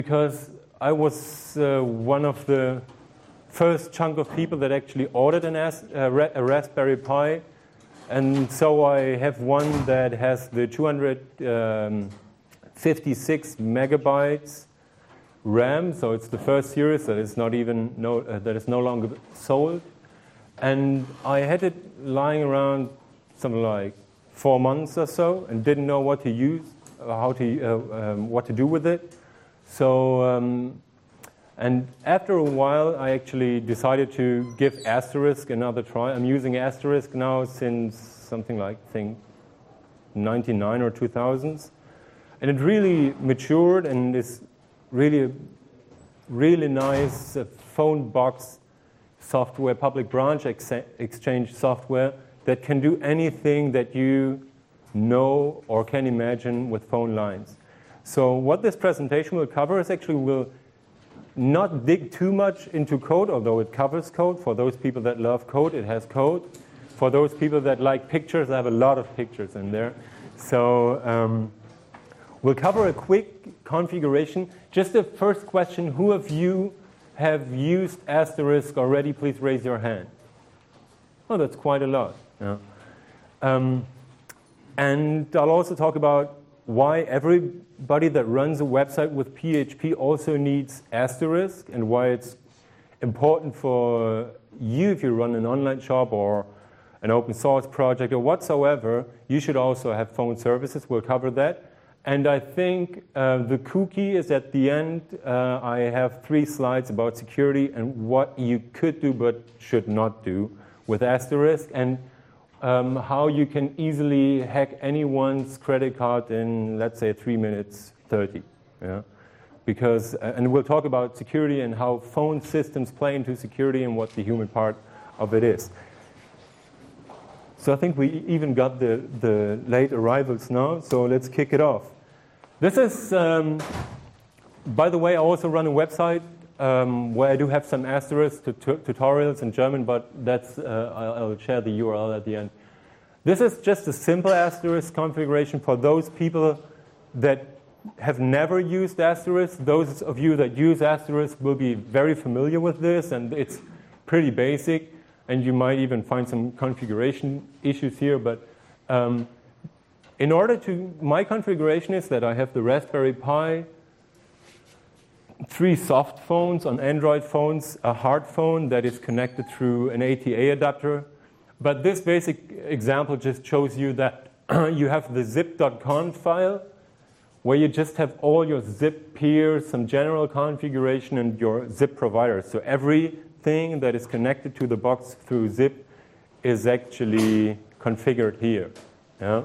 because I was one of the first chunk of people that actually ordered a Raspberry Pi. And so I have one that has the 256 megabytes RAM. So it's the first series that is not even that is no longer sold. And I had it lying around something like 4 months or so, and didn't know what to use, what to do with it. So, and after a while, I actually decided to give Asterisk another try. I'm using Asterisk now since something like, I think, 99 or 2000s. And it really matured and is really nice phone box software, public branch exchange software that can do anything that you know or can imagine with phone lines. So what this presentation will cover is actually we'll not dig too much into code, although it covers code. For those people that love code, it has code. For those people that like pictures, I have a lot of pictures in there. So we'll cover a quick configuration. Just the first question, who of you have used Asterisk already? Please raise your hand. Oh, that's quite a lot. Yeah. And I'll also talk about why everybody that runs a website with PHP also needs Asterisk, and why it's important for you, if you run an online shop or an open source project or whatsoever, you should also have phone services. We'll cover that. And I think the cookie is at the end. I have 3 slides about security and what you could do but should not do with Asterisk, and how you can easily hack anyone's credit card in, let's say, 3 minutes 30. Yeah? Because, and we'll talk about security and how phone systems play into security and what the human part of it is. So I think we even got the late arrivals now, so let's kick it off. This is, by the way, I also run a website where I do have some Asterisk tutorials in German, but that's I'll share the URL at the end. This is just a simple Asterisk configuration for those people that have never used Asterisk. Those of you that use Asterisk will be very familiar with this, and it's pretty basic, and you might even find some configuration issues here. But in order to, my configuration is that I have the Raspberry Pi, 3 soft phones on Android phones, a hard phone that is connected through an ATA adapter. But this basic example just shows you that you have the zip.conf file, where you just have all your zip peers, some general configuration, and your zip provider. So everything that is connected to the box through zip is actually configured here. Yeah?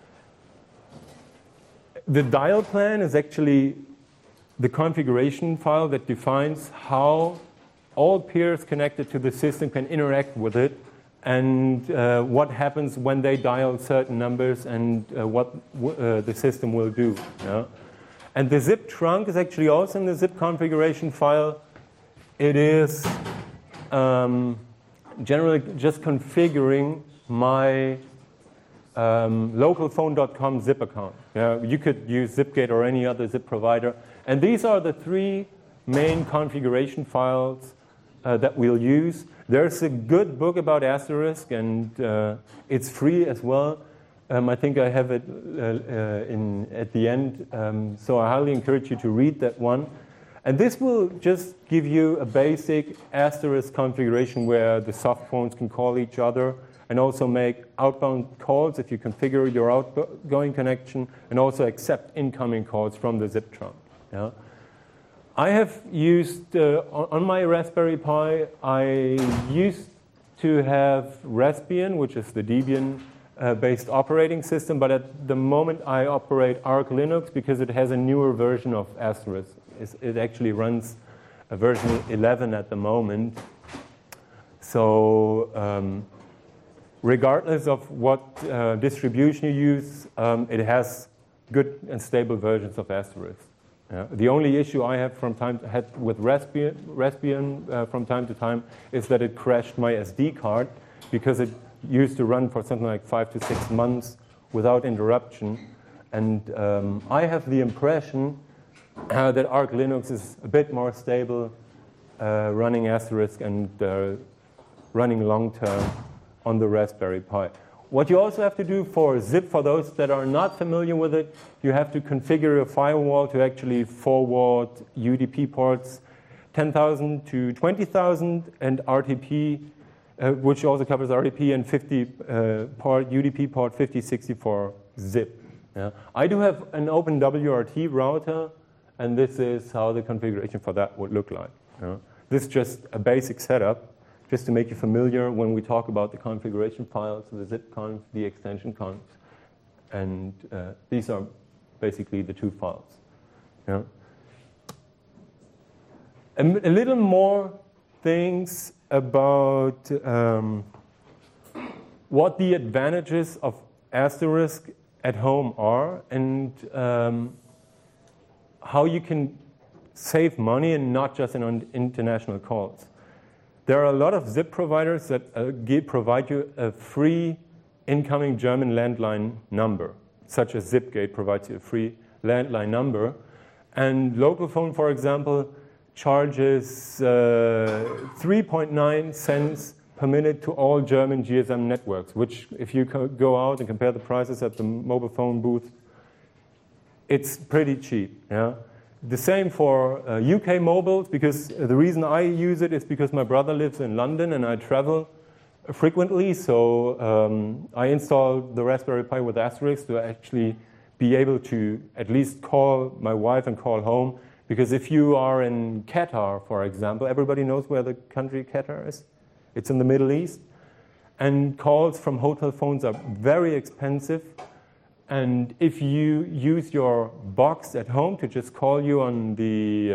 The dial plan is actually the configuration file that defines how all peers connected to the system can interact with it, and what happens when they dial certain numbers, and what the system will do. Yeah? And the zip trunk is actually also in the zip configuration file. It is generally just configuring my localphone.com zip account. Yeah? You could use Zipgate or any other zip provider. And these are the 3 main configuration files that we'll use. There's a good book about Asterisk, and it's free as well. I think I have it at the end, so I highly encourage you to read that one. And this will just give you a basic Asterisk configuration where the soft phones can call each other and also make outbound calls if you configure your outgoing connection, and also accept incoming calls from the zip trunk. Yeah? I have used, on my Raspberry Pi, I used to have Raspbian, which is the Debian-based operating system, but at the moment I operate Arch Linux because it has a newer version of Asterisk. It actually runs a version 11 at the moment. So regardless of what distribution you use, it has good and stable versions of Asterisk. The only issue I have with Raspbian from time to time is that it crashed my SD card, because it used to run for something like 5 to 6 months without interruption. And I have the impression that Arch Linux is a bit more stable, running Asterisk and running long-term on the Raspberry Pi. What you also have to do for zip, for those that are not familiar with it, you have to configure a firewall to actually forward UDP ports 10,000 to 20,000 and RTP, which also covers RTP and 50 UDP port 5060 for zip. Yeah. I do have an OpenWRT router, and this is how the configuration for that would look like. Yeah. This is just a basic setup, just to make you familiar when we talk about the configuration files, the zipconf, the extension conf, and these are basically the two files. Yeah. A little more things about what the advantages of Asterisk at home are, and how you can save money and not just on international calls. There are a lot of zip providers that provide you a free incoming German landline number, such as Zipgate provides you a free landline number. And Localphone, for example, charges 3.9 cents per minute to all German GSM networks, which if you go out and compare the prices at the mobile phone booth, it's pretty cheap. Yeah? The same for UK mobiles, because the reason I use it is because my brother lives in London and I travel frequently, so I installed the Raspberry Pi with Asterisk to actually be able to at least call my wife and call home, because if you are in Qatar, for example, everybody knows where the country Qatar is. It's in the Middle East, and calls from hotel phones are very expensive. And if you use your box at home to just call you on the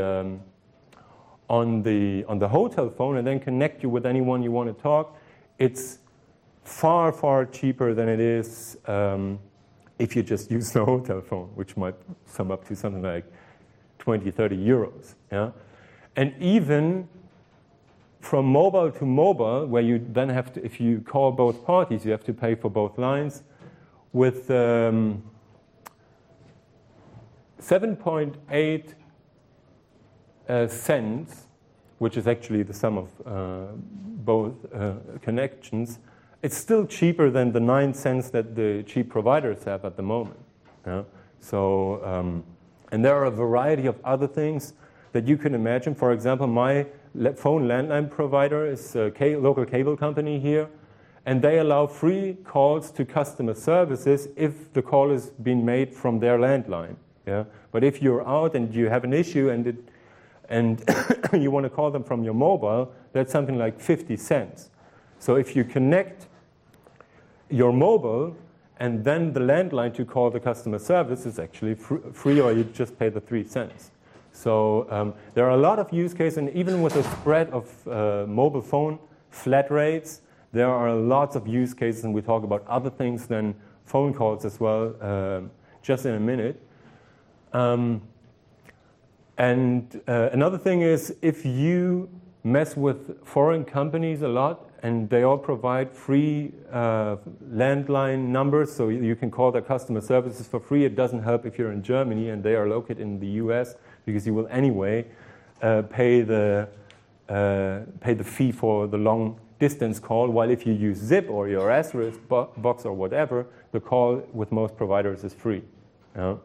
hotel phone and then connect you with anyone you want to talk, it's far, far cheaper than it is if you just use the hotel phone, which might sum up to something like 20, 30 euros. Yeah? And even from mobile to mobile, where you then have to, if you call both parties, you have to pay for both lines, with 7.8 cents, which is actually the sum of both connections, it's still cheaper than the 9 cents that the cheap providers have at the moment. Yeah? So, and there are a variety of other things that you can imagine. For example, my phone landline provider is a local cable company here, and they allow free calls to customer services if the call is being made from their landline. Yeah? But if you're out and you have an issue and you want to call them from your mobile, that's something like 50 cents. So if you connect your mobile and then the landline to call the customer service is actually free, or you just pay the 3 cents. So there are a lot of use cases, and even with the spread of mobile phone flat rates, there are lots of use cases, and we talk about other things than phone calls as well, just in a minute. Another thing is, if you mess with foreign companies a lot, and they all provide free landline numbers, so you can call their customer services for free. It doesn't help if you're in Germany and they are located in the US, because you will anyway pay the fee for the long distance call, while if you use Zip or your Asterisk box or whatever, the call with most providers is free. Yeah.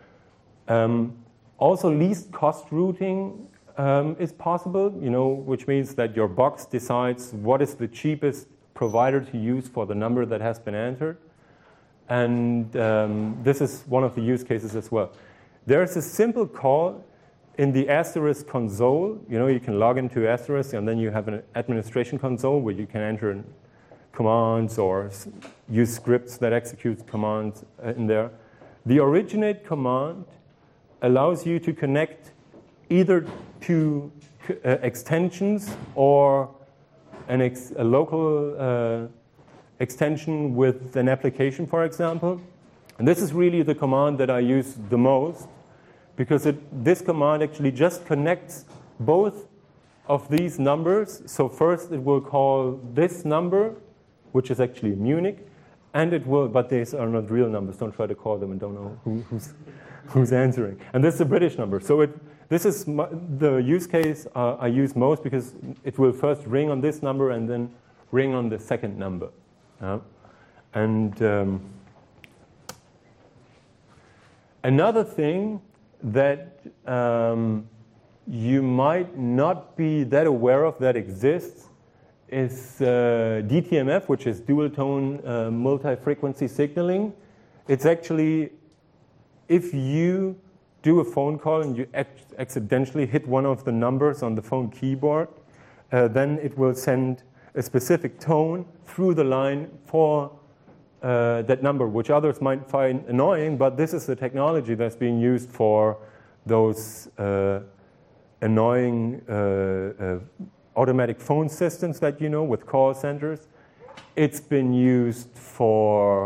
Also, least cost routing is possible, which means that your box decides what is the cheapest provider to use for the number that has been entered. And this is one of the use cases as well. There's a simple call in the Asterisk console. You can log into Asterisk, and then you have an administration console where you can enter commands or use scripts that execute commands in there. The originate command allows you to connect either to extensions or a local extension with an application, for example. And this is really the command that I use the most, because this command actually just connects both of these numbers. So first it will call this number, which is actually Munich, and it will, but these are not real numbers. Don't try to call them and don't know who's answering. And this is a British number. So this is the use case I use most, because it will first ring on this number and then ring on the second number. And another thing that you might not be that aware of that exists is DTMF, which is dual tone multi-frequency signaling. It's actually, if you do a phone call and you accidentally hit one of the numbers on the phone keyboard, then it will send a specific tone through the line for that number, which others might find annoying, but this is the technology that's being used for those annoying automatic phone systems that you know with call centers. It's been used for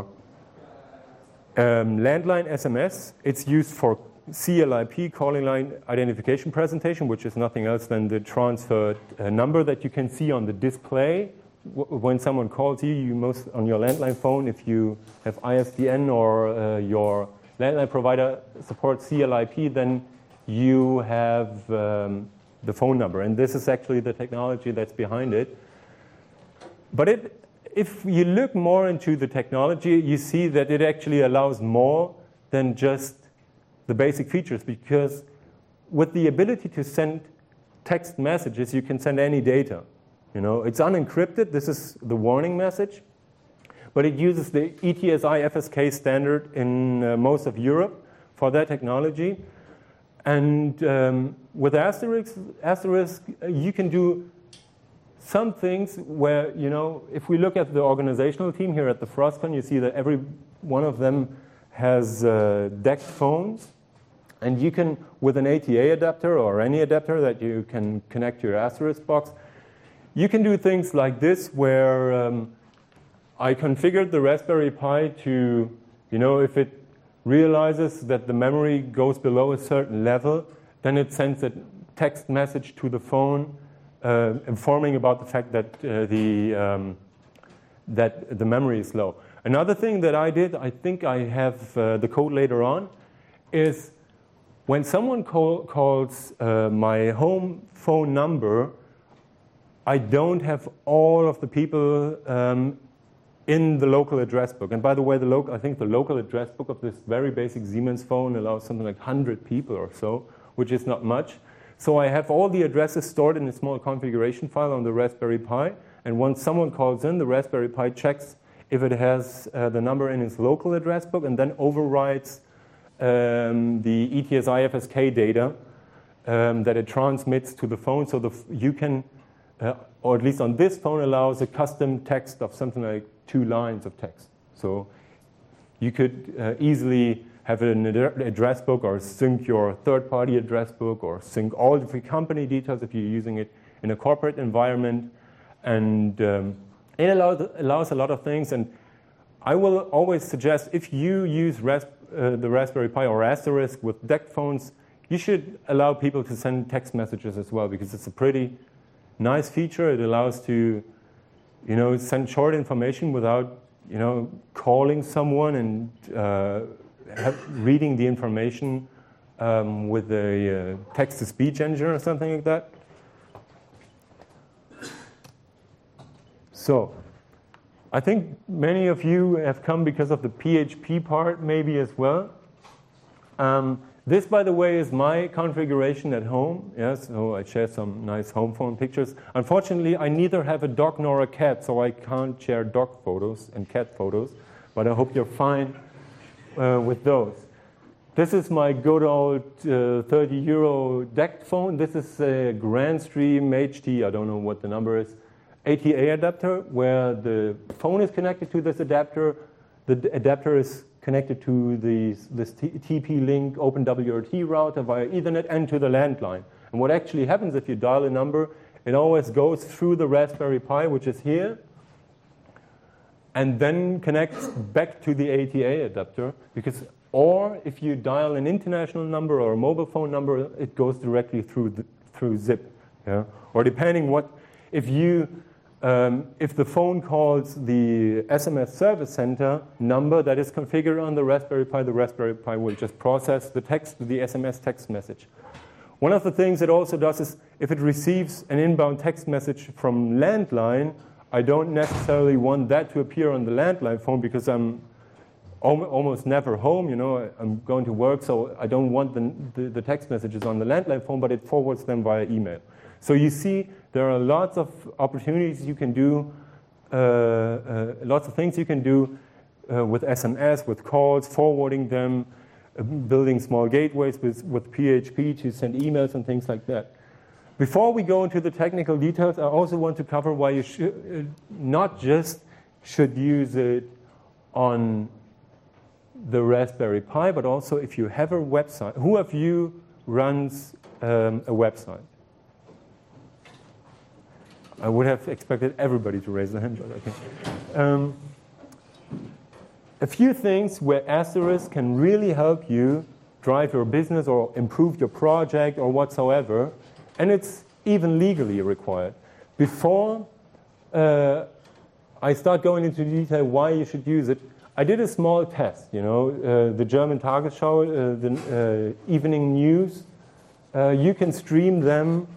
landline SMS. It's used for CLIP, calling line identification presentation, which is nothing else than the transferred number that you can see on the display. When someone calls you, most on your landline phone, if you have ISDN or your landline provider supports CLIP, then you have the phone number. And this is actually the technology that's behind it. But if you look more into the technology, you see that it actually allows more than just the basic features, because with the ability to send text messages, you can send any data. You know, it's unencrypted. This is the warning message, but it uses the ETSI FSK standard in most of Europe for that technology. And with Asterisk, you can do some things where, you know, if we look at the organizational team here at the Frostcon, you see that every one of them has DECT phones. And you can, with an ATA adapter or any adapter that you can connect to your Asterisk box, you can do things like this, where I configured the Raspberry Pi to, you know, if it realizes that the memory goes below a certain level, then it sends a text message to the phone informing about the fact that that the memory is low. Another thing that I did, I think I have the code later on, is when someone calls my home phone number, I don't have all of the people in the local address book. And by the way, I think the local address book of this very basic Siemens phone allows something like 100 people or so, which is not much. So I have all the addresses stored in a small configuration file on the Raspberry Pi. And once someone calls in, the Raspberry Pi checks if it has the number in its local address book, and then overrides the ETSI FSK data that it transmits to the phone. So you can, or at least on this phone, allows a custom text of something like 2 lines of text. So you could easily have an address book, or sync your third-party address book, or sync all of your company details if you're using it in a corporate environment. And it allows a lot of things. And I will always suggest, if you use the Raspberry Pi or Asterisk with DECT phones, you should allow people to send text messages as well, because it's a pretty nice feature. It allows to, you know, send short information without, you know, calling someone and reading the information with a text-to-speech engine or something like that. So I think many of you have come because of the PHP part maybe as well. This, by the way, is my configuration at home. Yes, so I share some nice home phone pictures. Unfortunately, I neither have a dog nor a cat, so I can't share dog photos and cat photos, but I hope you're fine with those. This is my good old 30 € DECT phone. This is a Grandstream HT, I don't know what the number is, ATA adapter, where the phone is connected to this adapter. The adapter is connected to this TP-Link OpenWRT router via Ethernet and to the landline. And what actually happens if you dial a number, it always goes through the Raspberry Pi, which is here, and then connects back to the ATA adapter. Or if you dial an international number or a mobile phone number, it goes directly through ZIP. Yeah? Or depending if you If the phone calls the SMS service center number that is configured on the Raspberry Pi will just process the SMS text message. One of the things it also does is if it receives an inbound text message from landline, I don't necessarily want that to appear on the landline phone because I'm almost never home, I'm going to work, so I don't want the text messages on the landline phone, but it forwards them via email. So you see, there are lots of opportunities you can do, lots of things you can do with SMS, with calls, forwarding them, building small gateways with PHP to send emails and things like that. Before we go into the technical details, I also want to cover why you should not just should use it on the Raspberry Pi, but also if you have a website. Who of you runs a website? I would have expected everybody to raise their hand, but okay. A few things where Asterisk can really help you drive your business or improve your project or whatsoever, and it's even legally required. Before I start going into detail why you should use it, I did a small test, the German Tagesschau, the evening news. You can stream them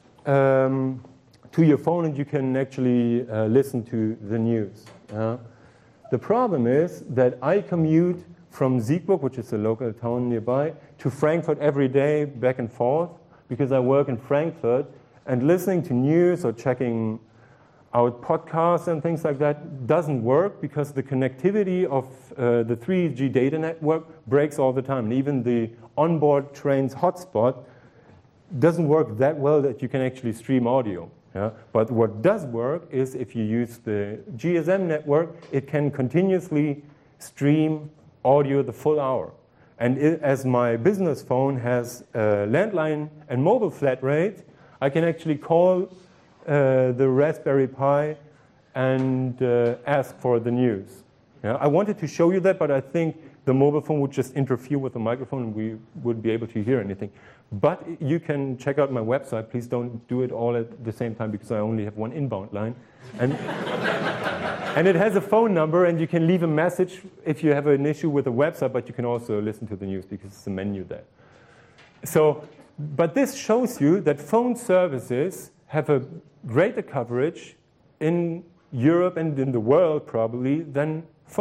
to your phone and you can actually listen to the news. The problem is that I commute from Siegburg, which is a local town nearby, to Frankfurt every day, back and forth, because I work in Frankfurt, and listening to news or checking out podcasts and things like that doesn't work because the connectivity of the 3G data network breaks all the time. And even the onboard train's hotspot doesn't work that well that you can actually stream audio. But what does work is if you use the GSM network, it can continuously stream audio the full hour. And as my business phone has a landline and mobile flat rate, I can actually call the Raspberry Pi and ask for the news. I wanted to show you that, but I think the mobile phone would just interfere with the microphone and we wouldn't be able to hear anything. But you can check out my website. Please don't do it all at the same time because I only have one inbound line. And, and it has a phone number and you can leave a message if you have an issue with the website, but you can also listen to the news because it's a menu there. So, but this shows you that phone services have a greater coverage in Europe and in the world probably than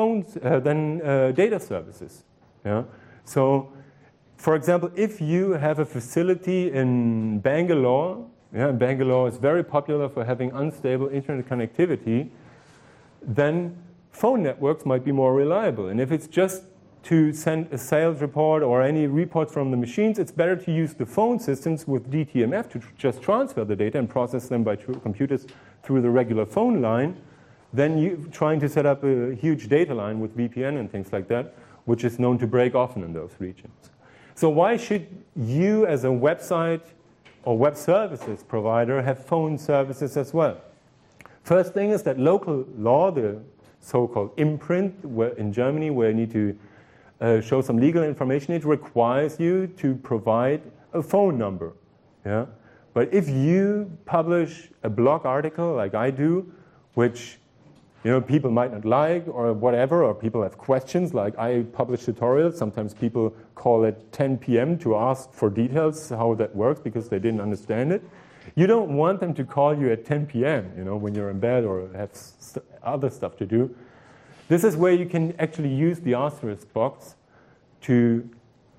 data services. So, for example, if you have a facility in Bangalore, Bangalore is very popular for having unstable internet connectivity, then phone networks might be more reliable. And if it's just to send a sales report or any reports from the machines, it's better to use the phone systems with DTMF to just transfer the data and process them by computers through the regular phone line than you trying to set up a huge data line with VPN and things like that, which is known to break often in those regions. So why should you as a website or web services provider have phone services as well? First thing is that local law, the so-called imprint in Germany, where you need to show some legal information, it requires you to provide a phone number. But if you publish a blog article like I do, which people might not like or whatever, or people have questions, like I publish tutorials. Sometimes people call at 10 p.m. to ask for details, how that works, because they didn't understand it. You don't want them to call you at 10 p.m., when you're in bed or have other stuff to do. This is where you can actually use the Asterisk box to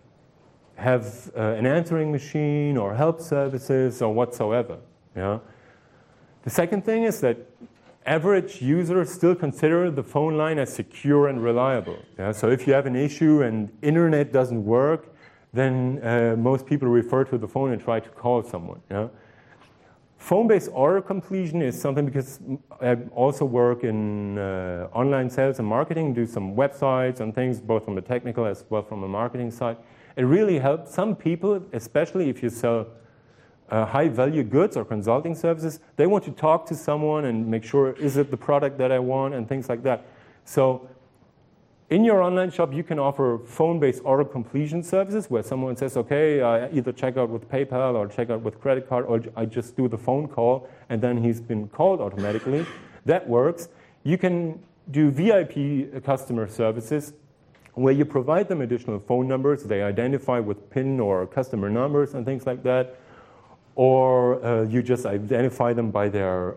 have an answering machine or help services or whatsoever. The second thing is that average users still consider the phone line as secure and reliable. So if you have an issue and internet doesn't work, then most people refer to the phone and try to call someone. Phone-based order completion is something, because I also work in online sales and marketing, do some websites and things, both from a technical as well from a marketing side. It really helps some people, especially if you sell high-value goods or consulting services. They want to talk to someone and make sure, is it the product that I want, and things like that. So In your online shop, you can offer phone-based order completion services where someone says, okay, I either check out with PayPal or check out with credit card, or I just do the phone call, and then he's been called automatically. That works. You can do VIP customer services where you provide them additional phone numbers. They identify with PIN or customer numbers and things like that. Or you just identify them by their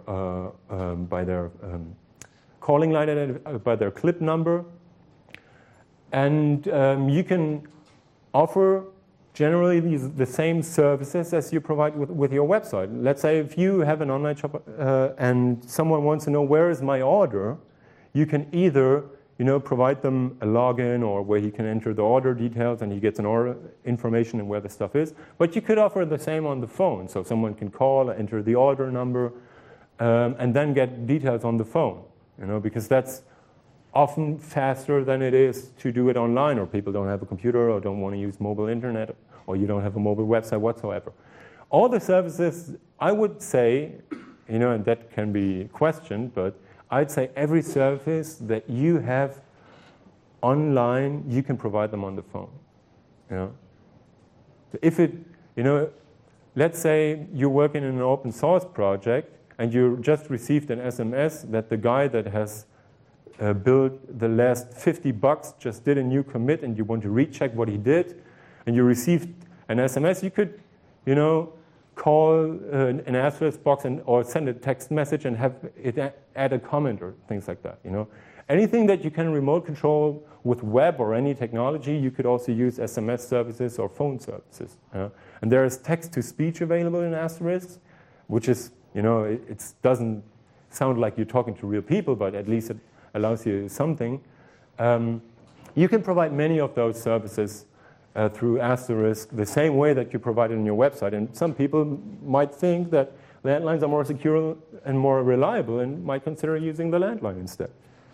calling line, by their clip number. And you can offer generally the same services as you provide with your website. Let's say if you have an online shop and someone wants to know where is my order, you can either provide them a login or where he can enter the order details and he gets an order information and where the stuff is. But you could offer the same on the phone. So someone can call, enter the order number, and then get details on the phone. Because that's often faster than it is to do it online, or people don't have a computer or don't want to use mobile internet, or you don't have a mobile website whatsoever. All the services, I would say, and that can be questioned, but I'd say every service that you have online, you can provide them on the phone. If it, let's say you're working in an open source project and you just received an SMS that the guy that has built the last 50 bucks just did a new commit and you want to recheck what he did, and you received an SMS, you could, call an asterisk box or send a text message and have it add a comment or things like that. Anything that you can remote control with web or any technology, you could also use SMS services or phone services. And there is text-to-speech available in Asterisk, which is, it doesn't sound like you're talking to real people, but at least it allows you something. You can provide many of those services through Asterisk the same way that you provide it on your website. And some people might think that landlines are more secure and more reliable and might consider using the landline instead.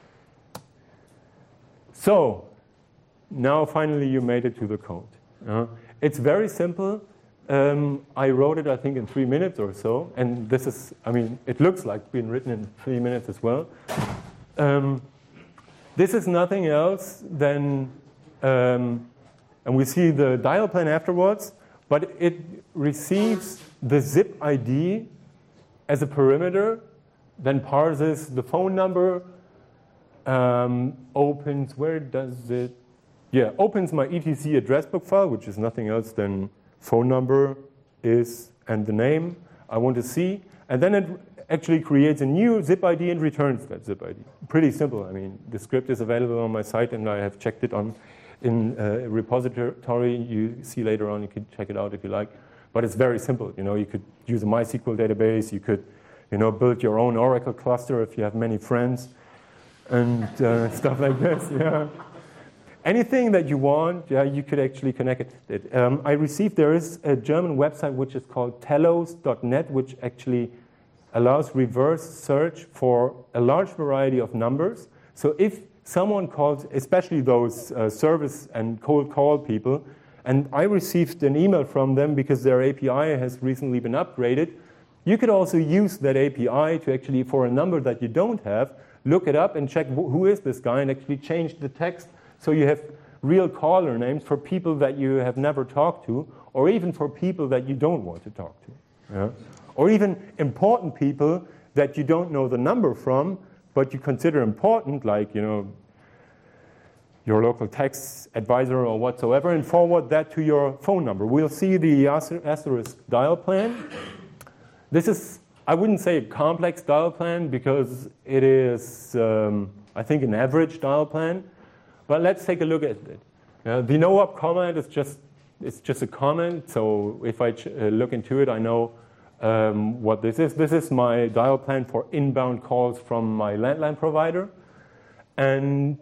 So now finally you made it to the code. It's very simple. I wrote it, I think, in 3 minutes or so. And this is, it looks like being written in 3 minutes as well. This is nothing else than, and we see the dial plan afterwards, but it receives the zip ID as a parameter, then parses the phone number, opens, where does it? Yeah, opens my etc address book file, which is nothing else than phone number is and the name I want to see, and then it actually creates a new zip ID and returns that zip ID. Pretty simple. The script is available on my site, and I have checked it in a repository. You see later on, you can check it out if you like. But it's very simple. You could use a MySQL database. You could, build your own Oracle cluster if you have many friends, and stuff like this. Yeah. Anything that you want, you could actually connect it. I received, there is a German website which is called telos.net, which actually allows reverse search for a large variety of numbers. So if someone calls, especially those service and cold call people, and I received an email from them because their API has recently been upgraded, you could also use that API to actually, for a number that you don't have, look it up and check who is this guy and actually change the text so you have real caller names for people that you have never talked to, or even for people that you don't want to talk to. Yeah? Or even important people that you don't know the number from, but you consider important, like, your local tax advisor or whatsoever, and forward that to your phone number. We'll see the Asterisk dial plan. This is, I wouldn't say a complex dial plan because it is, I think, an average dial plan. But let's take a look at it. The no-op command is just a comment. So if I look into it, I know what this is. This is my dial plan for inbound calls from my landline provider. And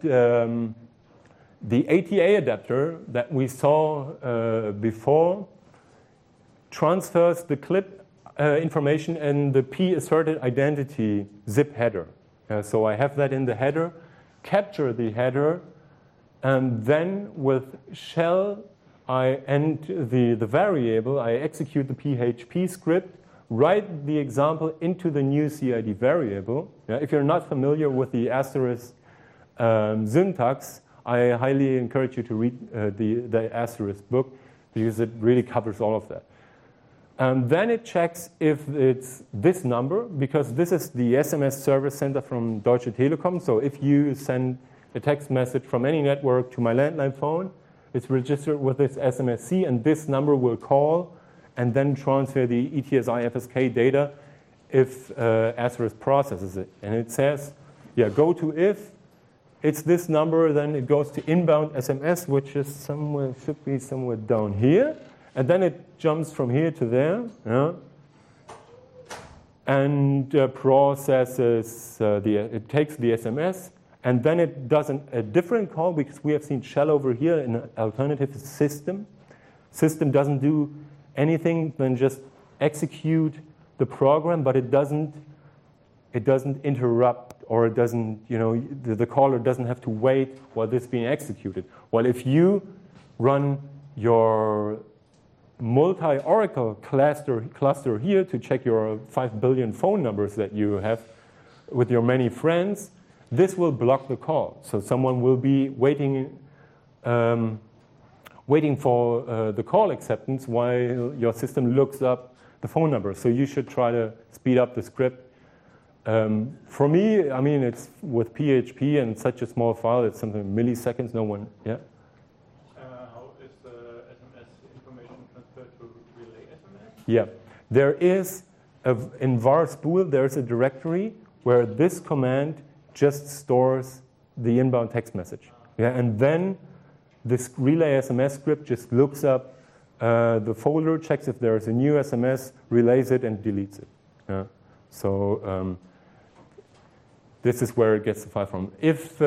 the ATA adapter that we saw before transfers the clip information in the p-asserted identity zip header. So I have that in the header, capture the header, and then with shell, I end the variable, I execute the PHP script, write the example into the new CID variable. If you're not familiar with the Asterisk syntax, I highly encourage you to read the Asterisk book, because it really covers all of that. Then it checks if it's this number, because this is the SMS service center from Deutsche Telekom. So if you send a text message from any network to my landline phone, it's registered with this SMSC, and this number will call and then transfer the ETSI FSK data if Asterisk processes it. And it says, yeah, go to if it's this number, then it goes to inbound SMS, which is somewhere, should be somewhere down here. And then it jumps from here to there, yeah, and processes, it takes the SMS, and then it does a different call, because we have seen shell over here in an alternative system. System doesn't do anything than just execute the program, but it doesn't interrupt, or it doesn't, the caller doesn't have to wait while this is being executed. Well, if you run your multi-Oracle cluster here to check your 5 billion phone numbers that you have with your many friends, this will block the call. So someone will be waiting for the call acceptance while your system looks up the phone number. So you should try to speed up the script. For me, I mean, it's with PHP and such a small file, it's something milliseconds, no one, yeah? Yeah, there is, in var spool, there's a directory where this command just stores the inbound text message. Yeah, and then this relay SMS script just looks up the folder, checks if there's a new SMS, relays it, and deletes it. Yeah. So this is where it gets the file from. If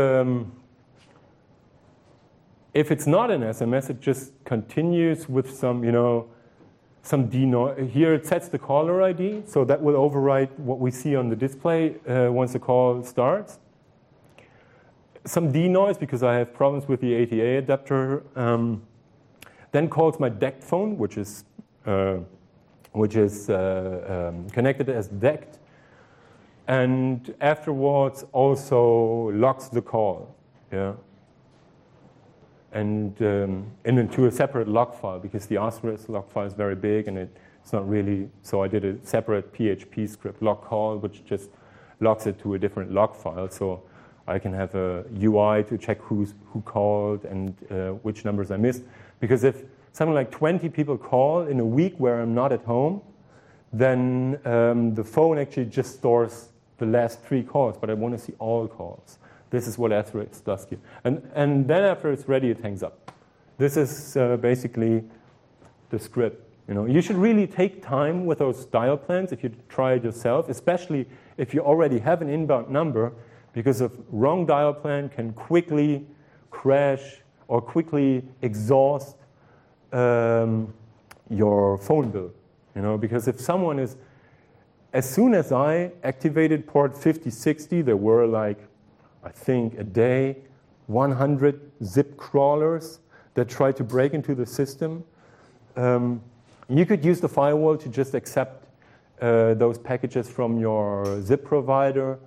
it's not an SMS, it just continues with some, some denoise. Here it sets the caller ID, so that will overwrite what we see on the display once the call starts. Some denoise, because I have problems with the ATA adapter. Then calls my DECT phone, which is connected as DECT, and afterwards also locks the call. Yeah. And into a separate log file, because the Asterisk log file is very big and it's not really, so I did a separate PHP script log call, which just logs it to a different log file. So I can have a UI to check who called and which numbers I missed. Because if something like 20 people call in a week where I'm not at home, then the phone actually just stores the last 3 calls, but I want to see all calls. This is what Asterisk does here. And then after it's ready, it hangs up. This is basically the script. You should really take time with those dial plans if you try it yourself, especially if you already have an inbound number, because a wrong dial plan can quickly crash or quickly exhaust your phone bill. Because if someone is, as soon as I activated port 5060, there were like, I think a day, 100 zip crawlers that tried to break into the system. You could use the firewall to just accept those packages from your zip provider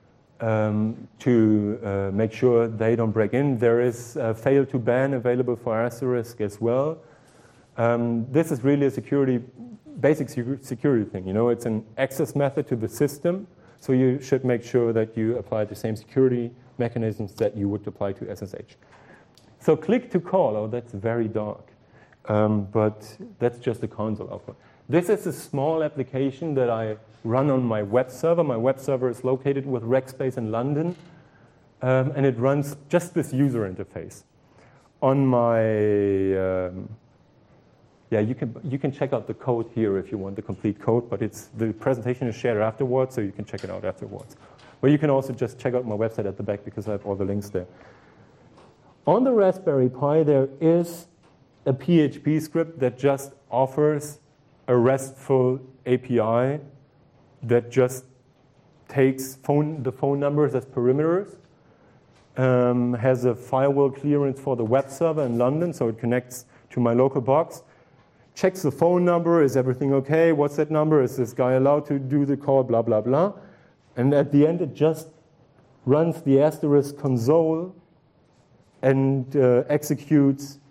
to make sure they don't break in. There is fail to ban available for Asterisk as well. This is really a basic security thing. It's an access method to the system. So you should make sure that you apply the same security mechanisms that you would apply to SSH. So click to call, oh, that's very dark. But that's just a console output. This is a small application that I run on my web server. My web server is located with Rackspace in London. And it runs just this user interface. On my... Yeah, you can check out the code here if you want the complete code, but the presentation is shared afterwards, so you can check it out afterwards. Or you can also just check out my website at the back, because I have all the links there. On the Raspberry Pi, there is a PHP script that just offers a RESTful API that just takes the phone numbers as perimeters, has a firewall clearance for the web server in London, so it connects to my local box. Checks the phone number, is everything okay? What's that number? Is this guy allowed to do the call? Blah, blah, blah. And at the end, it just runs the Asterisk console and executes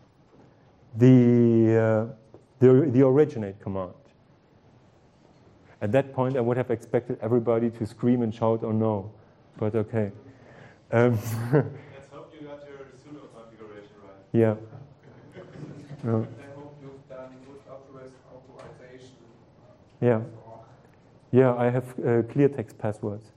the originate command. At that point, I would have expected everybody to scream and shout, "Oh no!" But okay. Let's hope you got your sudo configuration right. Yeah. I hope you've done good address authorization. Yeah. Yeah, I have clear text passwords.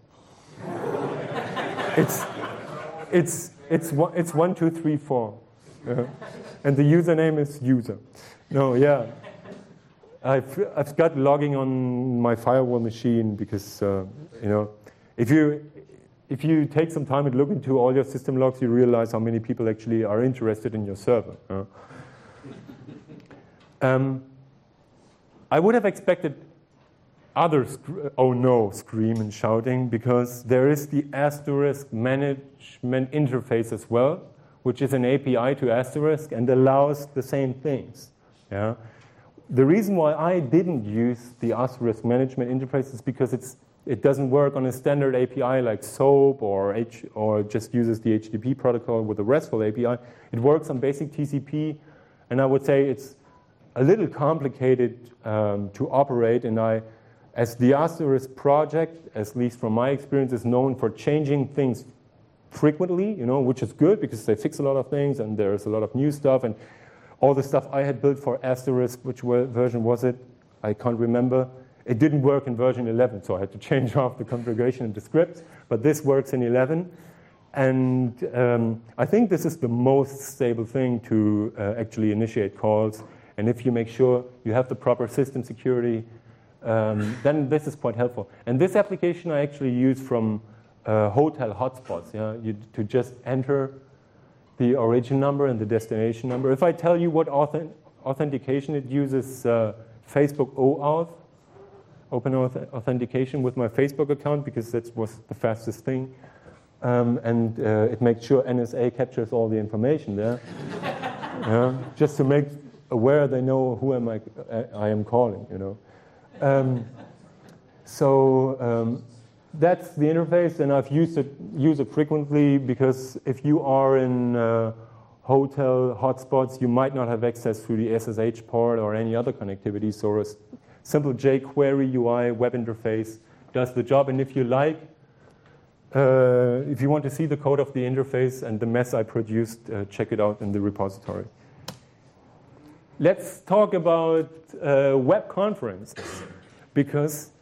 It's 1, 2, 3, 4, and the username is user. No, yeah. I've got logging on my firewall machine because if you take some time and look into all your system logs, you realize how many people actually are interested in your server. I would have expected others, oh no, scream and shouting, because there is the Asterisk management interface as well, which is an API to Asterisk and allows the same things. Yeah. The reason why I didn't use the Asterisk management interface is because it doesn't work on a standard API like SOAP or just uses the HTTP protocol with a RESTful API. It works on basic TCP, and I would say it's a little complicated to operate. And as the Asterisk project, at least from my experience, is known for changing things frequently, which is good because they fix a lot of things and there's a lot of new stuff. And all the stuff I had built for Asterisk, which version was it? I can't remember. It didn't work in version 11, so I had to change off the configuration and the scripts. But this works in 11. And I think this is the most stable thing to actually initiate calls. And if you make sure you have the proper system security, then this is quite helpful. And this application I actually use from hotel hotspots, to just enter the origin number and the destination number. If I tell you what authentication it uses, Facebook OAuth, Open Authentication with my Facebook account, because that was the fastest thing. And it makes sure NSA captures all the information there. Just to make aware they know who I am calling, that's the interface, and I've used it frequently because if you are in hotel hotspots, you might not have access through the SSH port or any other connectivity. So a simple jQuery UI web interface does the job. And if you like, if you want to see the code of the interface and the mess I produced, check it out in the repository. Let's talk about web conferences, because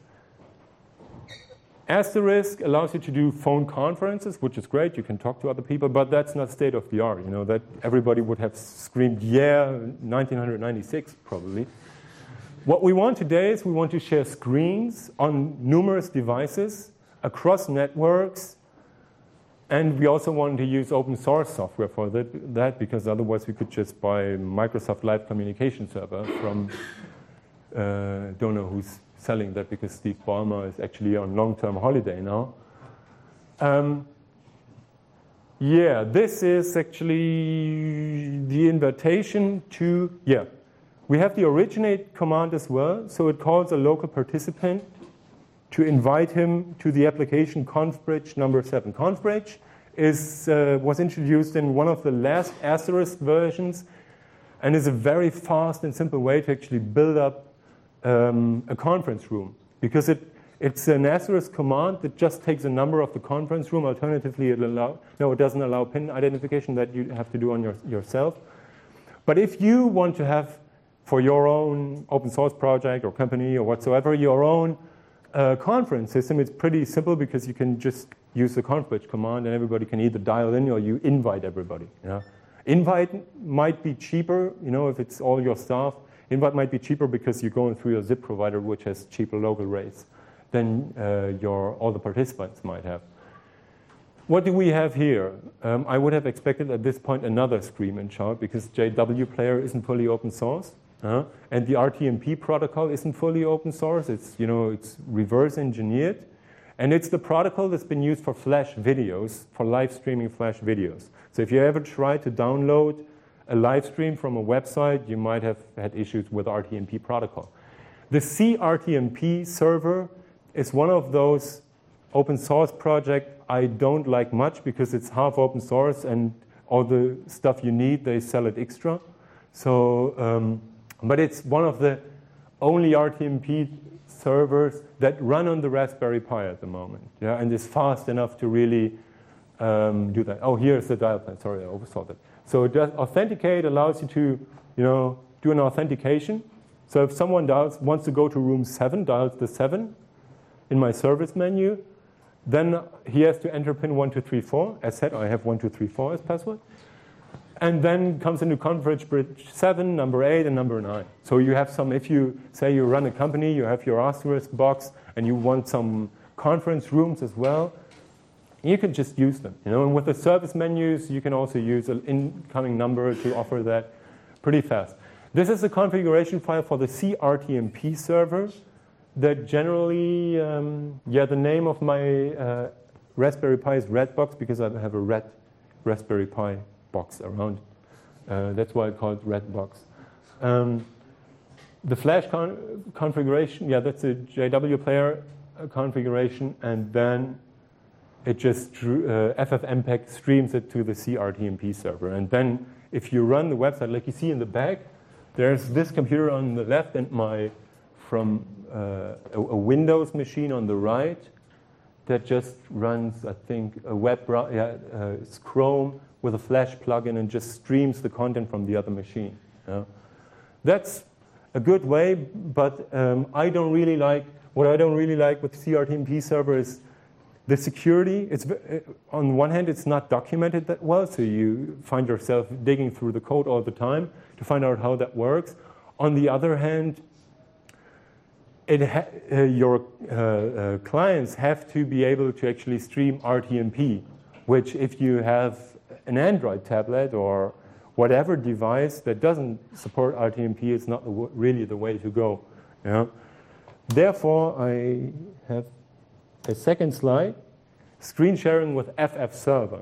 Asterisk allows you to do phone conferences, which is great. You can talk to other people, but that's not state of the art. That everybody would have screamed, yeah, 1996 probably. What we want today is we want to share screens on numerous devices across networks, and we also want to use open source software for that because otherwise we could just buy Microsoft Live Communication Server from don't know who's selling that, because Steve Ballmer is actually on long-term holiday now. This is actually the invitation to, we have the originate command as well. So it calls a local participant to invite him to the application ConfBridge number 7. ConfBridge was introduced in one of the last Asterisk versions and is a very fast and simple way to actually build up a conference room, because it's an Asterisk command that just takes a number of the conference room. Alternatively, it doesn't allow PIN identification, that you have to do on yourself. But if you want to have for your own open source project or company or whatsoever your own conference system, it's pretty simple, because you can just use the ConfBridge command and everybody can either dial in or you invite everybody. Invite might be cheaper, if it's all your staff. Invite might be cheaper because you're going through your zip provider, which has cheaper local rates than all the participants might have. What do we have here? I would have expected at this point another scream and shout, because JW Player isn't fully open source, and the RTMP protocol isn't fully open source. It's it's reverse engineered, and it's the protocol that's been used for Flash videos, for live streaming Flash videos. So if you ever try to download a live stream from a website, you might have had issues with RTMP protocol. The CRTMP server is one of those open source projects I don't like much, because it's half open source and all the stuff you need, they sell it extra. So, but it's one of the only RTMP servers that run on the Raspberry Pi at the moment, yeah, and is fast enough to really do that. Oh, here's the dial plan. Sorry, I oversaw that. So it does authenticate, allows you to, do an authentication. So if someone wants to go to room 7, dials the 7 in my service menu, then he has to enter pin 1234. As said, I have 1234 as password. And then comes into conference bridge 7, number 8, and number 9. So you have some, if you say you run a company, you have your asterisk box, and you want some conference rooms as well, you can just use them. And with the service menus, you can also use an incoming number to offer that pretty fast. This is the configuration file for the CRTMP server that generally, the name of my Raspberry Pi is Redbox because I have a red Raspberry Pi box around it. That's why I call it Redbox. The flash configuration, that's a JW player configuration, and then it just FFmpeg streams it to the CRTMP server. And then if you run the website, like you see in the back, there's this computer on the left and from a Windows machine on the right that just runs, I think, a web browser, it's Chrome with a Flash plugin and just streams the content from the other machine. That's a good way, but what I don't really like with CRTMP server is the security. It's on one hand, it's not documented that well, so you find yourself digging through the code all the time to find out how that works. On the other hand, your clients have to be able to actually stream RTMP, which if you have an Android tablet or whatever device that doesn't support RTMP, is not really the way to go. Therefore, I have a second slide, screen sharing with FF Server.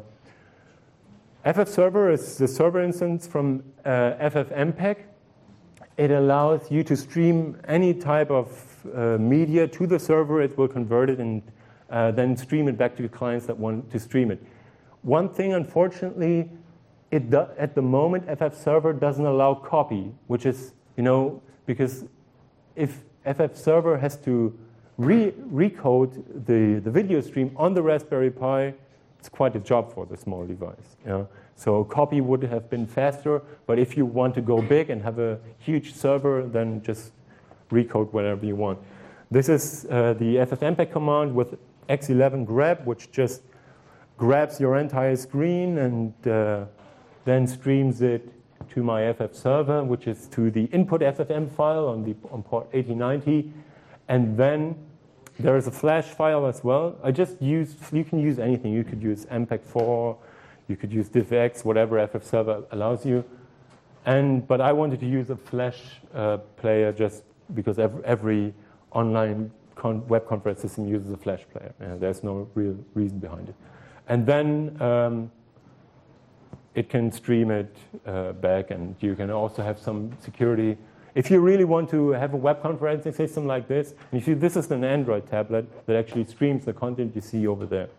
FF Server is the server instance from FFmpeg. It allows you to stream any type of media to the server. It will convert it and then stream it back to the clients that want to stream it. One thing, unfortunately, at the moment, FF Server doesn't allow copy, which is, because if FF Server has to recode the video stream on the Raspberry Pi, it's quite a job for the small device. So copy would have been faster, but if you want to go big and have a huge server, then just recode whatever you want. This is the FFmpeg command with X11 grab, which just grabs your entire screen and then streams it to my FF server, which is to the input FFM file on port 8090, and then there is a flash file as well. You can use anything. You could use MPEG-4, you could use DivX, whatever FF server allows you. But I wanted to use a flash player just because every online web conference system uses a flash player. There's no real reason behind it. And then it can stream it back, and you can also have some security. If you really want to have a web conferencing system like this, and you see this is an Android tablet that actually streams the content you see over there.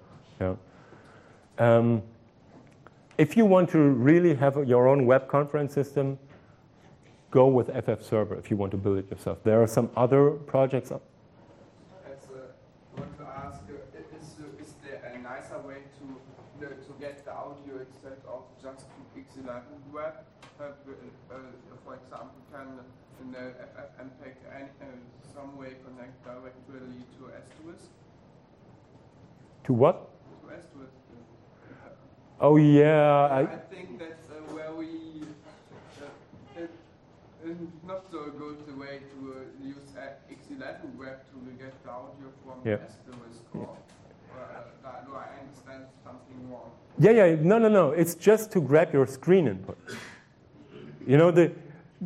If you want to really have your own web conference system, go with FF Server if you want to build it yourself. There are some other projects. I want to ask, is there a nicer way to get the audio instead of just to X11 web? For example, can in the FFmpeg some way connect directly to Asterisk? To what? To Asterisk. Oh yeah. I think that's where we not so good way to use X11 web to get the audio from Asterisk. Do I understand something wrong? Yeah. No. It's just to grab your screen input. But it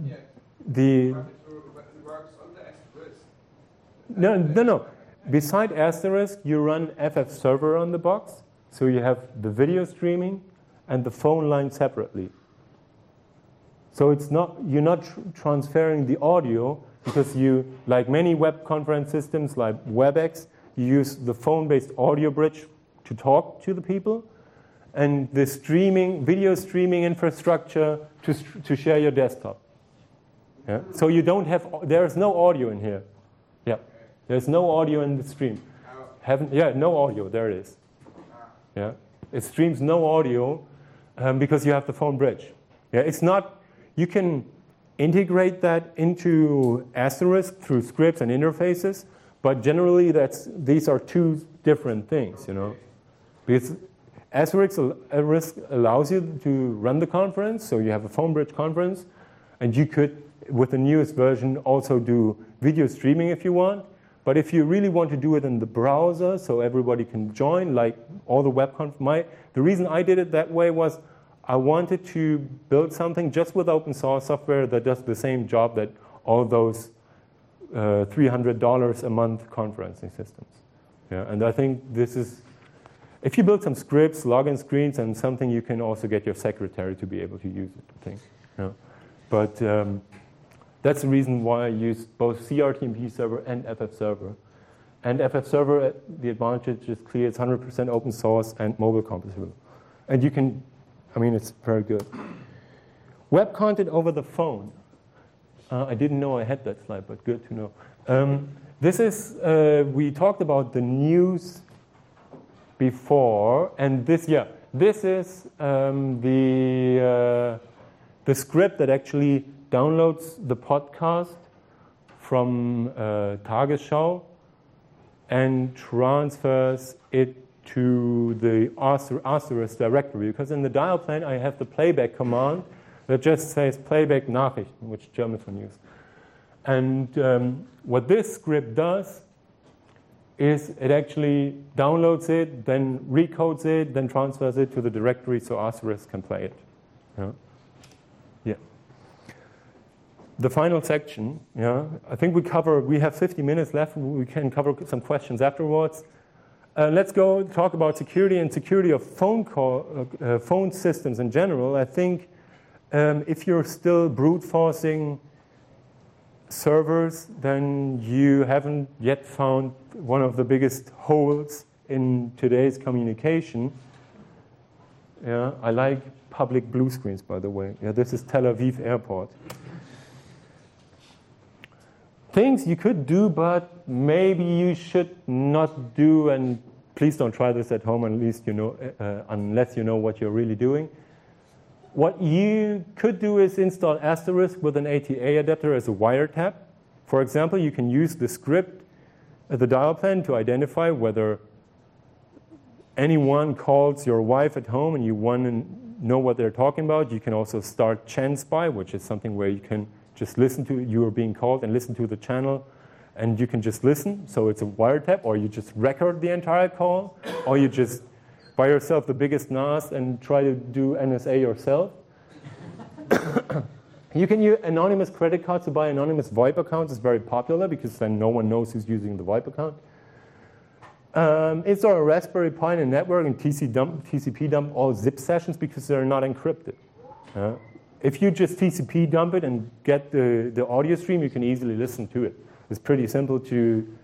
works on the Asterisk. No. Beside Asterisk, you run FF Server on the box. So you have the video streaming and the phone line separately. So you're not transferring the audio because you, like many web conference systems like WebEx, you use the phone-based audio bridge to talk to the people. and the video streaming infrastructure to share your desktop. Yeah? So you don't have, there's no audio in here. Yeah, there's no audio in the stream. No audio, there it is. Yeah, it streams no audio because you have the phone bridge. Yeah, it's not, you can integrate that into Asterisk through scripts and interfaces, but generally these are two different things, you know. Because Asterisk allows you to run the conference, so you have a phone bridge conference, and you could, with the newest version, also do video streaming if you want. But if you really want to do it in the browser so everybody can join, like all the the reason I did it that way was I wanted to build something just with open source software that does the same job that all those $300 a month conferencing systems. Yeah, and I think this is, if you build some scripts, login screens, and something, you can also get your secretary to be able to use it, I think. Yeah. But that's the reason why I use both CRTMP server and FF server. And FF server, the advantage is clear, it's 100% open source and mobile compatible. And you can, it's very good. Web content over the phone. I didn't know I had that slide, but good to know. This is, we talked about the news before, and this is the script that actually downloads the podcast from Tagesschau and transfers it to the Asterisk directory. Because in the dial plan, I have the playback command that just says playback Nachrichten, which Germans will use. And what this script does is it actually downloads it, then recodes it, then transfers it to the directory so Asterisk can play it. Yeah. The final section, I think we have 50 minutes left. We can cover some questions afterwards. Let's go talk about security and security of phone systems in general. I think if you're still brute forcing servers, then you haven't yet found one of the biggest holes in today's communication. Yeah, I like public blue screens, by the way. Yeah, this is Tel Aviv Airport. Things you could do, but maybe you should not do, and please don't try this at home unless you know what you're really doing. What you could do is install Asterisk with an ATA adapter as a wiretap. For example, you can use the script, the dial plan, to identify whether anyone calls your wife at home and you want to know what they're talking about. You can also start ChanSpy, which is something where you can just listen to, you are being called and listen to the channel, and you can just listen. So it's a wiretap, or you just record the entire call, or you just buy yourself the biggest NAS and try to do NSA yourself. You can use anonymous credit cards to buy anonymous VoIP accounts. It's very popular because then no one knows who's using the VoIP account. Install a Raspberry Pi in a network and TCP dump all zip sessions because they're not encrypted. If you just TCP dump it and get the audio stream, you can easily listen to it. It's pretty simple to,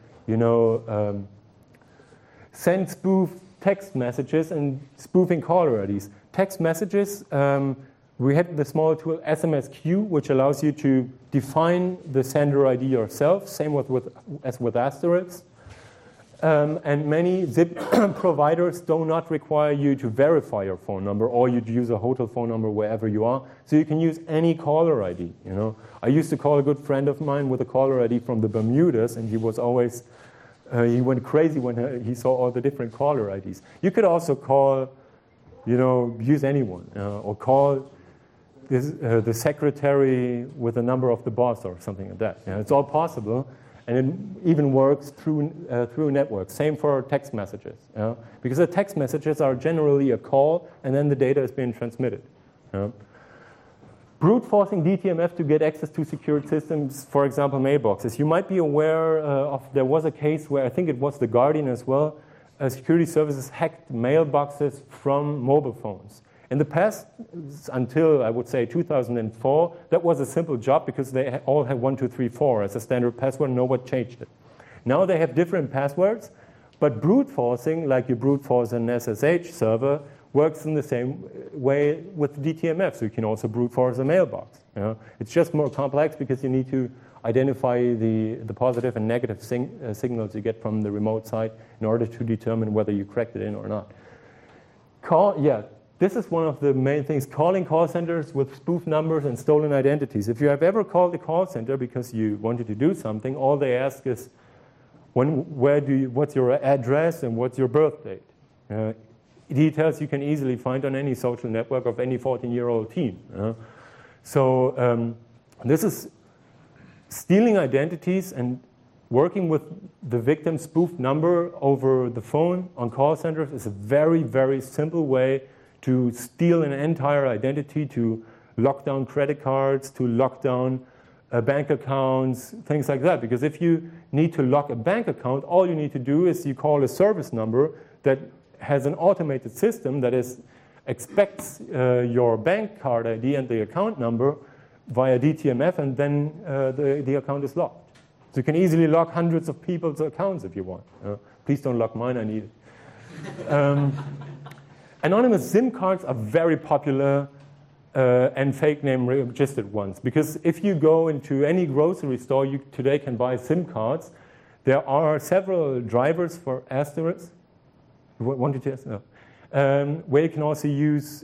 send spoof text messages and spoofing caller IDs. Text messages, we had the small tool SMSQ, which allows you to define the sender ID yourself, same as with Asterisk. And many zip providers do not require you to verify your phone number, or you use a hotel phone number wherever you are. So you can use any caller ID. I used to call a good friend of mine with a caller ID from the Bermudas, and he was always he went crazy when he saw all the different caller IDs. You could also call, use anyone, or call the secretary with the number of the boss or something like that. It's all possible. And it even works through networks. Same for text messages. Because the text messages are generally a call, and then the data is being transmitted. Brute forcing DTMF to get access to secured systems, for example, mailboxes. You might be aware there was a case where, I think it was The Guardian as well, security services hacked mailboxes from mobile phones. In the past, until I would say 2004, that was a simple job because they all had 1234 as a standard password. No one changed it. Now they have different passwords, but brute forcing, like you brute force an SSH server, works in the same way with DTMF, so you can also brute force a mailbox. It's just more complex because you need to identify the positive and negative signals you get from the remote site in order to determine whether you cracked it in or not. This is one of the main things, calling call centers with spoof numbers and stolen identities. If you have ever called a call center because you wanted to do something, all they ask is, what's your address and what's your birth date? Details you can easily find on any social network of any 14-year-old teen. So this is stealing identities and working with the victim's spoof number over the phone on call centers is a very, very simple way to steal an entire identity, to lock down credit cards, to lock down bank accounts, things like that. Because if you need to lock a bank account, all you need to do is you call a service number that has an automated system that expects your bank card ID and the account number via DTMF, and then the account is locked. So you can easily lock hundreds of people's accounts if you want. Please don't lock mine, I need it. Anonymous SIM cards are very popular and fake name registered ones. Because if you go into any grocery store, you today can buy SIM cards. There are several drivers for Asterisk. Wanted to ask? No. Where you can also use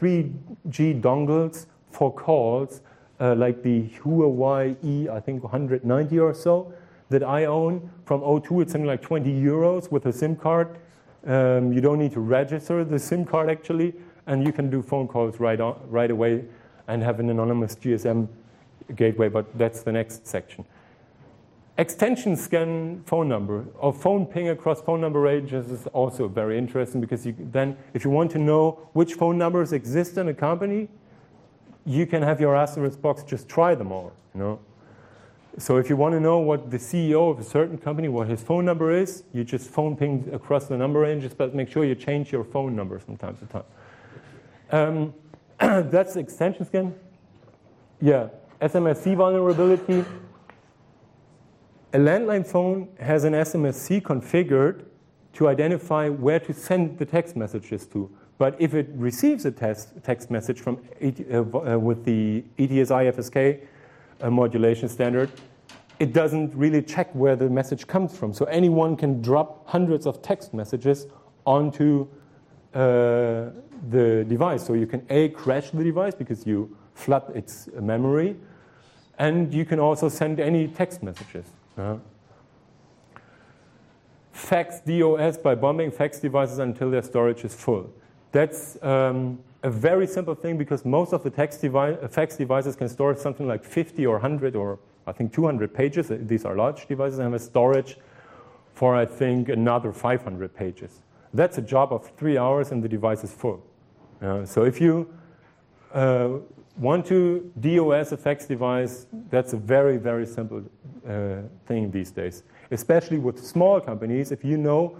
3G dongles for calls, like the Huawei E, I think 190 or so, that I own from O2. It's something like 20 euros with a SIM card. You don't need to register the SIM card actually, and you can do phone calls right away and have an anonymous GSM gateway, but that's the next section. Extension scan phone number or phone ping across phone number ranges is also very interesting because then if you want to know which phone numbers exist in a company, you can have your Asterisk box just try them all. So if you want to know what the CEO of a certain company, what his phone number is, you just phone ping across the number ranges, but make sure you change your phone number from time to time. That's extension scan. Yeah, SMSC vulnerability. A landline phone has an SMSC configured to identify where to send the text messages to. But if it receives a text message from with the ETSI FSK modulation standard, it doesn't really check where the message comes from. So anyone can drop hundreds of text messages onto the device. So you can crash the device because you flood its memory, and you can also send any text messages. Fax DOS by bombing fax devices until their storage is full. That's a very simple thing because most of the fax devices can store something like 50 or 100 or I think 200 pages. These are large devices and have a storage for I think another 500 pages. That's a job of 3 hours and the device is full. So if you want to DOS a fax device, that's a very, very simple thing these days. Especially with small companies, if you know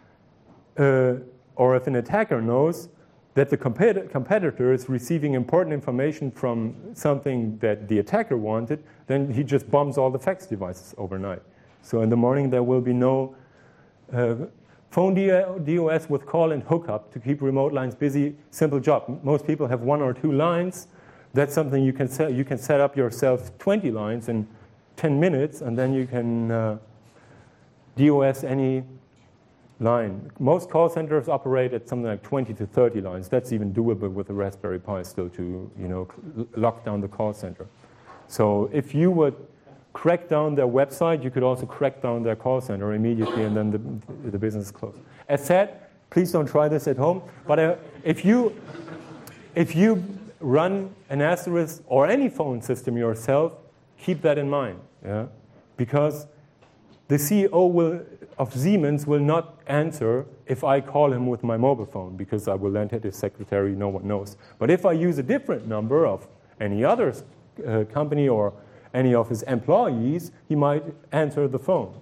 or if an attacker knows that the competitor is receiving important information from something that the attacker wanted, then he just bombs all the fax devices overnight. So in the morning there will be no phone DOS with call and hookup to keep remote lines busy. Simple job. Most people have 1 or 2 lines. That's something you can set. You can set up yourself 20 lines in 10 minutes, and then you can DOS any line. Most call centers operate at something like 20 to 30 lines. That's even doable with a Raspberry Pi still to lock down the call center. So if you would crack down their website, you could also crack down their call center immediately, and then the business is closed. As said, please don't try this at home. But if you run an Asterisk or any phone system yourself, keep that in mind, because the CEO of Siemens will not answer if I call him with my mobile phone, because I will then hit his secretary, no one knows. But if I use a different number of any other company or any of his employees, he might answer the phone,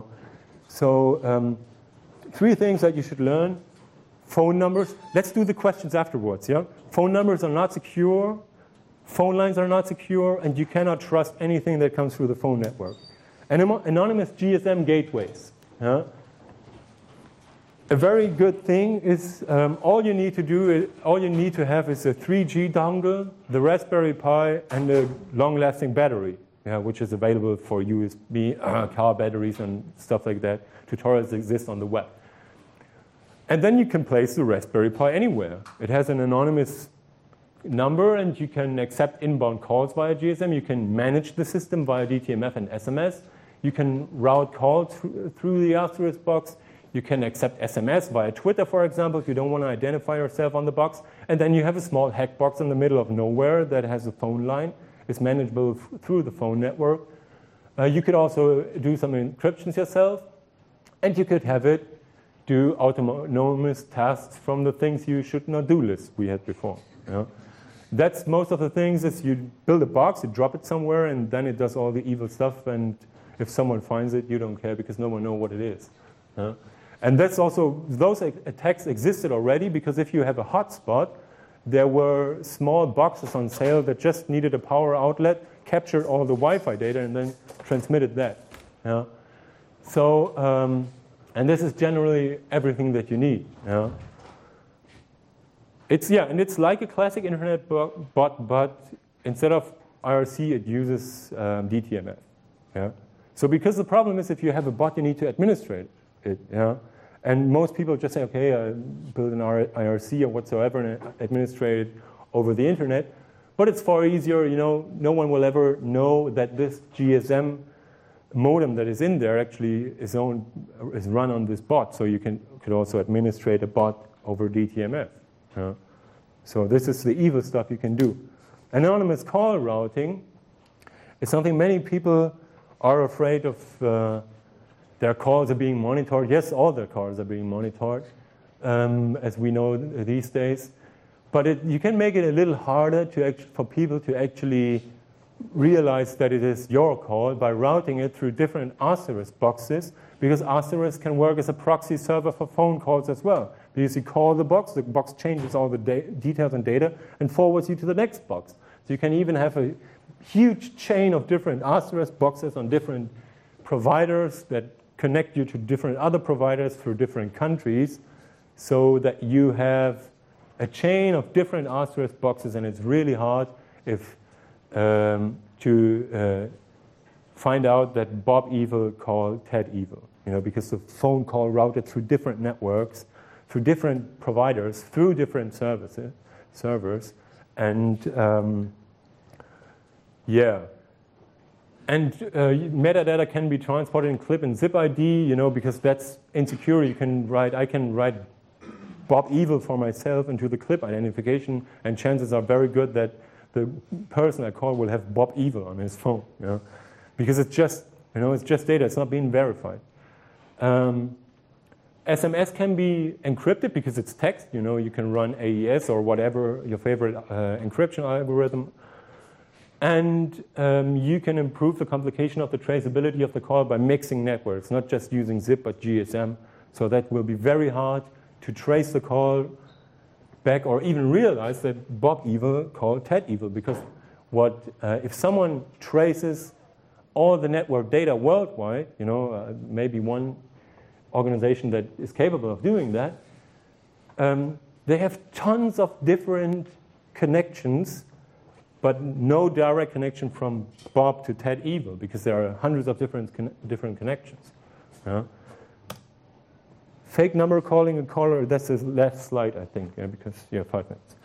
So 3 things that you should learn. Phone numbers. Let's do the questions afterwards, Phone numbers are not secure, phone lines are not secure, and you cannot trust anything that comes through the phone network. And anonymous GSM gateways. A very good thing is all you need to have is a 3G dongle, the Raspberry Pi, and a long-lasting battery, which is available for USB car batteries and stuff like that. Tutorials exist on the web. And then you can place the Raspberry Pi anywhere. It has an anonymous number, and you can accept inbound calls via GSM. You can manage the system via DTMF and SMS. You can route calls through the Asterisk box. You can accept SMS via Twitter, for example, if you don't want to identify yourself on the box. And then you have a small hack box in the middle of nowhere that has a phone line. It's manageable through the phone network. You could also do some encryptions yourself. And you could have it do autonomous tasks from the things you should not do list we had before. That's most of the things is you build a box, you drop it somewhere, and then it does all the evil stuff. And if someone finds it, you don't care because no one knows what it is. And that's also, those attacks existed already because if you have a hotspot, there were small boxes on sale that just needed a power outlet, captured all the Wi-Fi data, and then transmitted that. So, and this is generally everything that you need. And it's like a classic internet bot, but instead of IRC, it uses DTMF. So because the problem is if you have a bot, you need to administrate it. And most people just say, okay, build an IRC or whatsoever and administrate it over the internet. But it's far easier, no one will ever know that this GSM modem that is in there actually is run on this bot. So you could also administrate a bot over DTMF. So this is the evil stuff you can do. Anonymous call routing is something many people are afraid of. Their calls are being monitored. Yes, all their calls are being monitored, as we know these days. But you can make it a little harder for people to actually realize that it is your call by routing it through different Asterisk boxes, because Asterisk can work as a proxy server for phone calls as well. Because you call the box changes all the details and data and forwards you to the next box. So you can even have a huge chain of different Asterisk boxes on different providers that connect you to different other providers through different countries, so that you have a chain of different Asterisk boxes, and it's really hard to find out that Bob Evil called Ted Evil, because the phone call routed through different networks, through different providers, through different servers, and And metadata can be transported in CLIP and zip ID, because that's insecure. I can write Bob Evil for myself into the CLIP identification, and chances are very good that the person I call will have Bob Evil on his phone, because it's just, it's just data. It's not being verified. SMS can be encrypted because it's text. You can run AES or whatever your favorite encryption algorithm. And you can improve the complication of the traceability of the call by mixing networks, not just using ZIP, but GSM. So that will be very hard to trace the call back or even realize that Bob Evil called Ted Evil. Because if someone traces all the network data worldwide, maybe one organization that is capable of doing that, they have tons of different connections, but no direct connection from Bob to Ted Evil, because there are hundreds of different connections. Fake number calling a caller, that's the last slide, I think, because 5 minutes.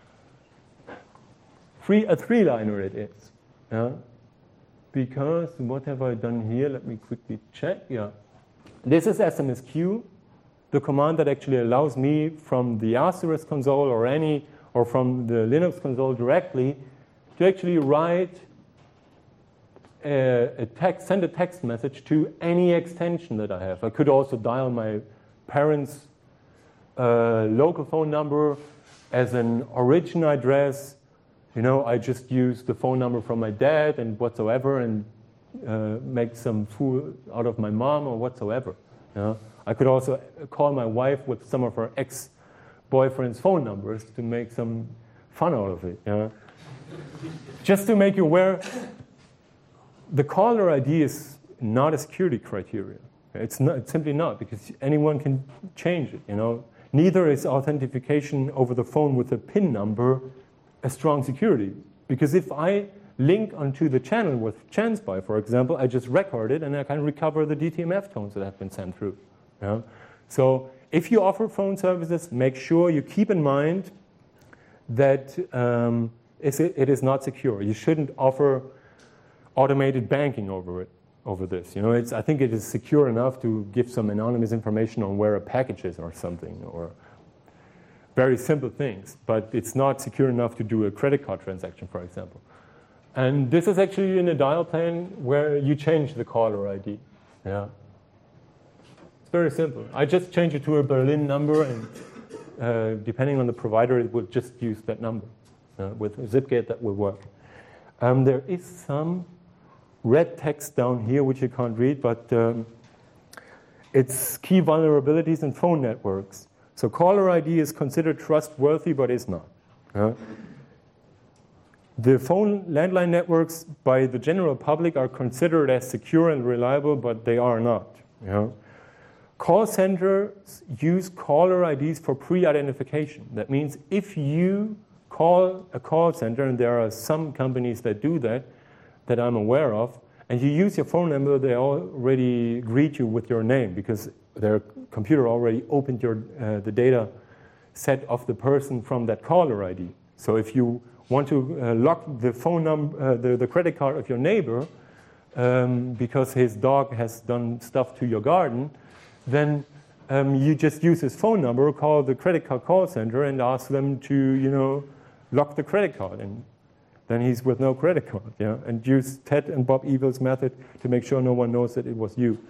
A three-liner it is. Because, what have I done here? Let me quickly check. This is SMSQ, the command that actually allows me from the Asterisk console or from the Linux console directly to actually write send a text message to any extension that I have. I could also dial my parents' local phone number as an origin address. I just use the phone number from my dad and whatsoever, and make some fool out of my mom or whatsoever. I could also call my wife with some of her ex-boyfriend's phone numbers to make some fun out of it. Just to make you aware, the caller ID is not a security criteria. It's not. It's simply not, because anyone can change it. Neither is authentication over the phone with a PIN number a strong security, because if I link onto the channel with ChanSpy, for example, I just record it and I can recover the DTMF tones that have been sent through. So if you offer phone services, make sure you keep in mind that it is not secure. You shouldn't offer automated banking over this. I think it is secure enough to give some anonymous information on where a package is or something, or very simple things. But it's not secure enough to do a credit card transaction, for example. And this is actually in a dial plane where you change the caller ID. Yeah, it's very simple. I just change it to a Berlin number, and depending on the provider, it will just use that number. With Zipgate, that will work. There is some red text down here which you can't read, but it's key vulnerabilities in phone networks. So caller ID is considered trustworthy, but is not. The phone landline networks by the general public are considered as secure and reliable, but they are not. Call centers use caller IDs for pre-identification. That means if you call a call center, and there are some companies that do that I'm aware of, and you use your phone number, they already greet you with your name because their computer already opened the data set of the person from that caller ID. So if you want to lock the phone number, the credit card of your neighbor, because his dog has done stuff to your garden, then you just use his phone number, call the credit card call center, and ask them to, lock the credit card, and then he's with no credit card, and use Ted and Bob Evil's method to make sure no one knows that it was you.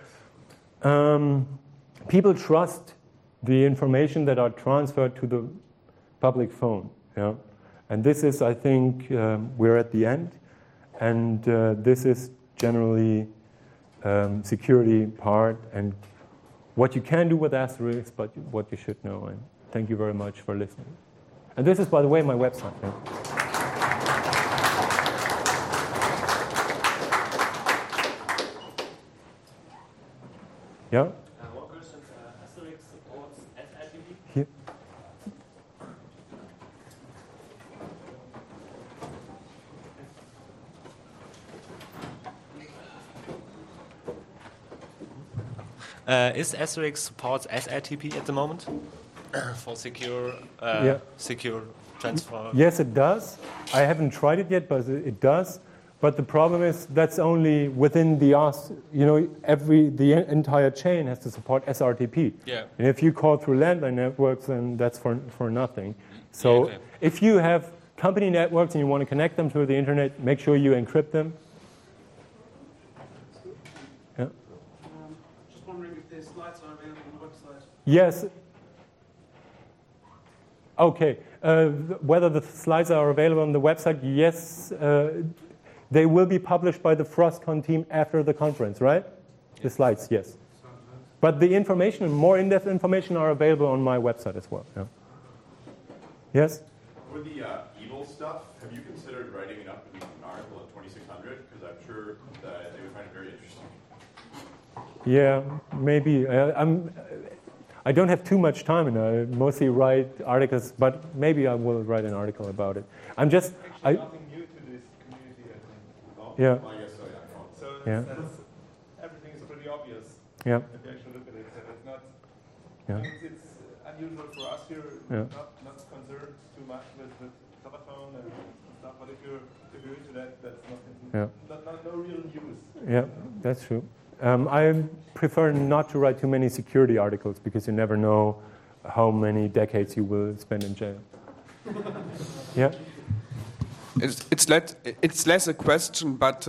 People trust the information that are transferred to the public phone, and this is, I think, we're at the end, and this is generally security part and what you can do with asterisks, but what you should know. And thank you very much for listening. And this is, by the way, my website. Yeah? One question. Asterix supports SITP? Here. Is Asterix supports SITP at the moment for secure transfer? Yes, it does. I haven't tried it yet, but it does. But the problem is that's only within the the entire chain has to support SRTP. Yeah. And if you call through landline networks, then that's for nothing. So Yeah, okay. if you have company networks and you want to connect them to the internet, make sure you encrypt them. Yeah. Just wondering if their slides are available on the website. Yes. Okay. Whether the slides are available on the website, yes. They will be published by the Frostcon team after the conference, right? Yes. The slides, yes. But the information, more in-depth information, are available on my website as well. Yeah. Yes? For the evil stuff, have you considered writing it up in an article at 2600? Because I'm sure that they would find it very interesting. Yeah, maybe. I don't have too much time, and I mostly write articles, but maybe I will write an article about it. I'm just... Actually, nothing new to this community, I think. Oh, Yeah. well, I guess so, yeah. So Yeah. everything is pretty obvious Yeah. if you actually look at it. So it's not. Yeah. It's unusual for us here, Yeah. not concerned too much with telephone and stuff. But if you're into that, that's nothing. Yeah. No real news. Yeah, that's true. I prefer not to write too many security articles because you never know how many decades you will spend in jail. Yeah? It's less a question, but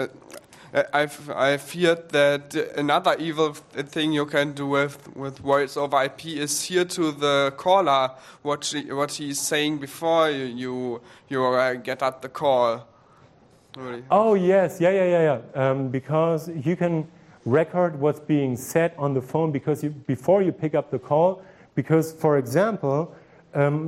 I feared that another evil thing you can do with voice over IP is hear to the caller what he's saying before you get at the call. Really. Oh, yes. Yeah. Because you can record what's being said on the phone before you pick up the call. Because, for example,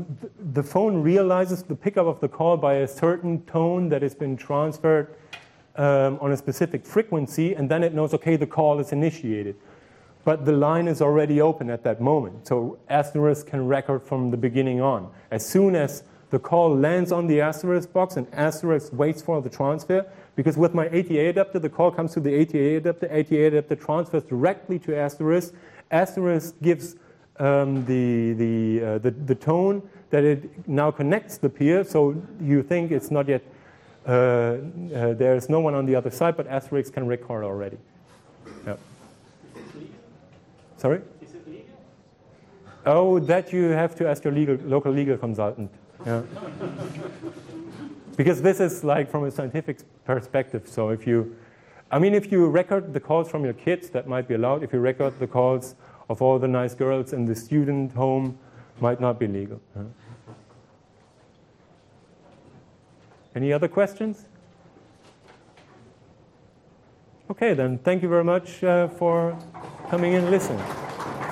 the phone realizes the pickup of the call by a certain tone that has been transferred on a specific frequency, and then it knows, okay, the call is initiated. But the line is already open at that moment, so asterisk can record from the beginning on. As soon as the call lands on the asterisk box, and asterisk waits for the transfer, because with my ATA adapter, the call comes to the ATA adapter transfers directly to asterisk. Asterisk gives the tone that it now connects the peer, so you think it's not yet, there's no one on the other side, but asterisk can record already. Yeah. Sorry? Is it legal? Oh, that you have to ask your local legal consultant. Yeah. Because this is like from a scientific perspective. So if you record the calls from your kids, that might be allowed. If you record the calls of all the nice girls in the student home, might not be legal. Any other questions? Okay, then thank you very much for coming in and listening.